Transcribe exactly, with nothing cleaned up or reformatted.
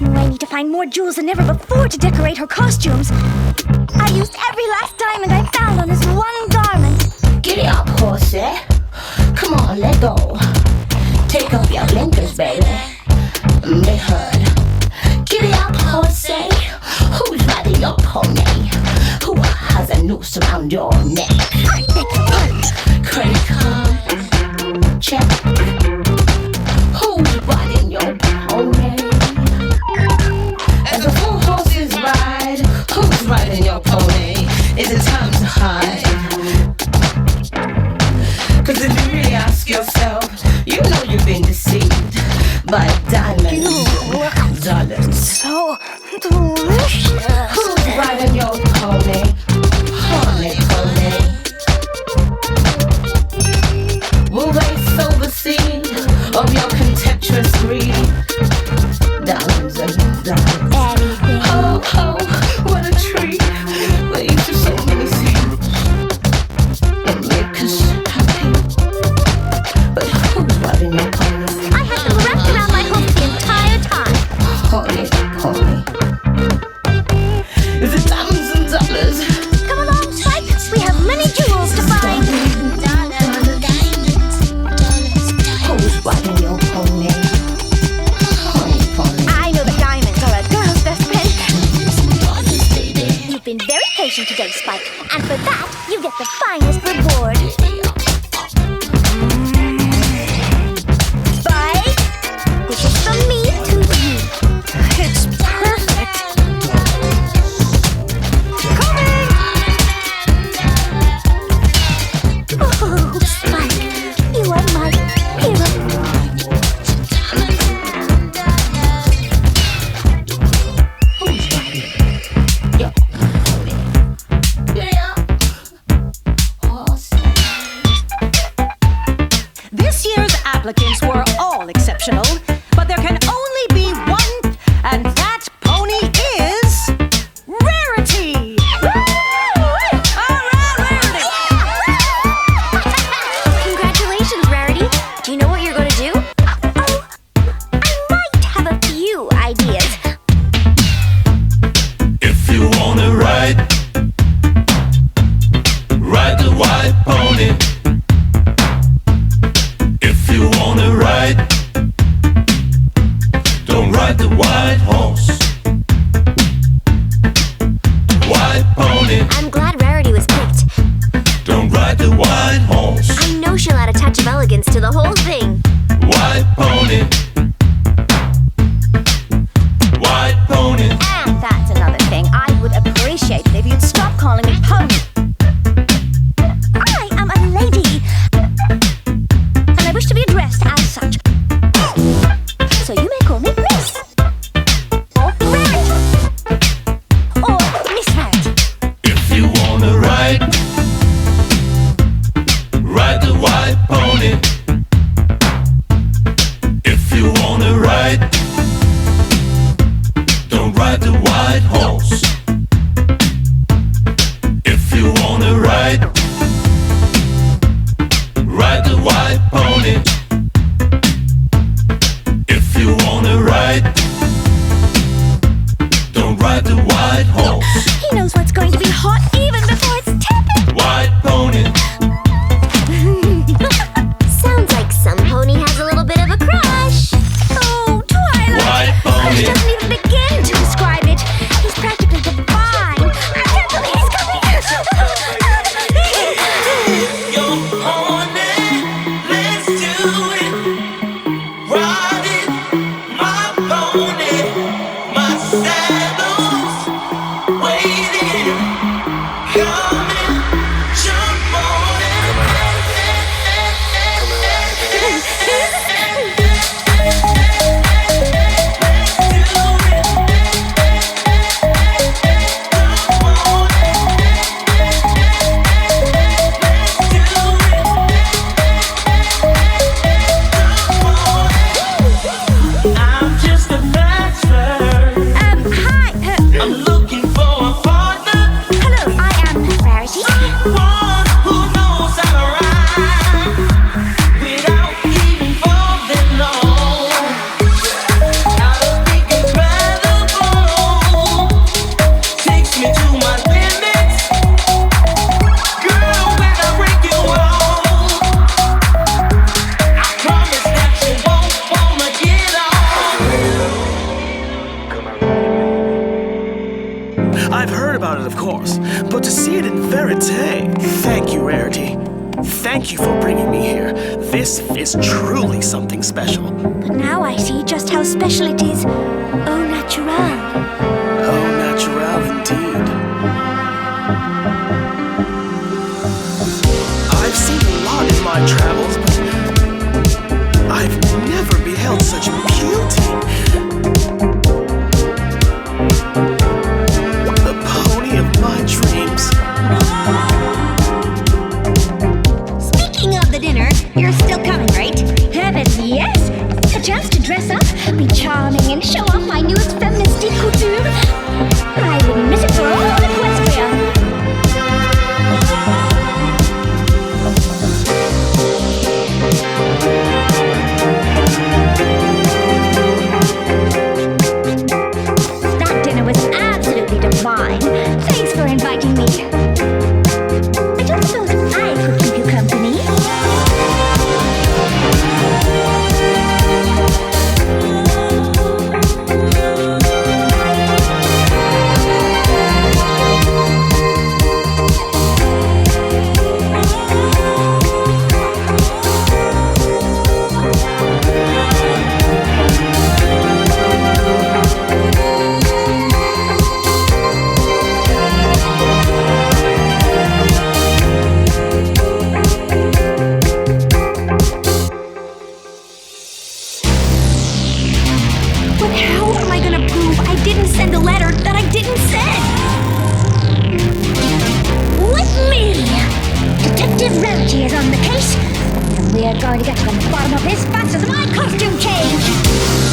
I need to find more jewels than ever before to decorate her costumes. I used every last diamond I found on this one garment. Giddy up, horsey. Come on, let go. Take off your blinkers, baby. Be heard. Giddy up, horsey. Who's riding your pony? Who has a noose around your neck? I beg your pardon. Credit card. Check. Who's riding your pony? As the four horses ride, who's riding your pony? Is it time to hide? Cause if you really ask yourself, you know you've been deceived by diamonds and dollars. So delicious. Who's riding your pony? Honey pony. Will they sow the seed of your contemptuous greed? Diamonds and dollars. Anything. Oh, oh, what a treat. Waves of so many seeds. And make us happy. But who's riding your pony? I had them wrapped around my hoof the entire time. Honey pony. Is it diamonds and dollars? Come along, Spike. We have many jewels to find. Who's riding your pony? Honey pony. I know that diamonds are a girl's best friend. Dollars, baby. You've been very patient today, Spike, and for that, you get the finest reward. Spike, this is from me to you. It's perfect. Coming! Oh, Spike, you are my hero. Who's riding your pony? Yeah. Horse. This year's applicants were all exceptional, but there can only be one, and that pony is Rarity! All right, Rarity! Congratulations, Rarity. Do you know what you're going to do? Oh, I might have a few ideas. If you wanna ride, ride the white pony. If you wanna ride, don't ride the white horse. White pony, I'm glad Rarity was picked. don't ride the white horse. I know she'll add a touch of elegance to the whole thing. White pony, white pony. And that's another thing. I would appreciate it if you'd stop calling me Pony. I am a lady, and I wish to be addressed as such. So you may call me Miss, or Rarity, or Miss Rarity. If you wanna ride, ride the white pony. If you wanna ride, don't ride the white horse. If you wanna ride, ride the white pony. If you wanna ride, don't ride the white horse. He knows what's going to be hot even before it's tepid. White pony, Sounds like some pony has a little bit of a crush. Oh, Twilight. white Crush pony. doesn't even begin to describe it. He's practically the I've heard about it, of course, but to see it in verite, thank you, Rarity. Thank you for bringing me here. This is truly something special. But now I see just how special it is. Au naturel. Au naturel, indeed. I've seen a lot in my travels, but I've never beheld such beauty. The pony of my dreams. Speaking of the dinner, you're still coming, right? Heavens, yes! A chance to dress up, be charming, and show off my newest feminist de couture. I wouldn't miss it for all of Equestria. That dinner was absolutely divine. Thanks for inviting me. I don't suppose I could keep you company. But how am I gonna prove I didn't send a letter that I didn't send? With me! Detective Rarity is on the case, and we're going to get to the bottom of this fast as my costume change!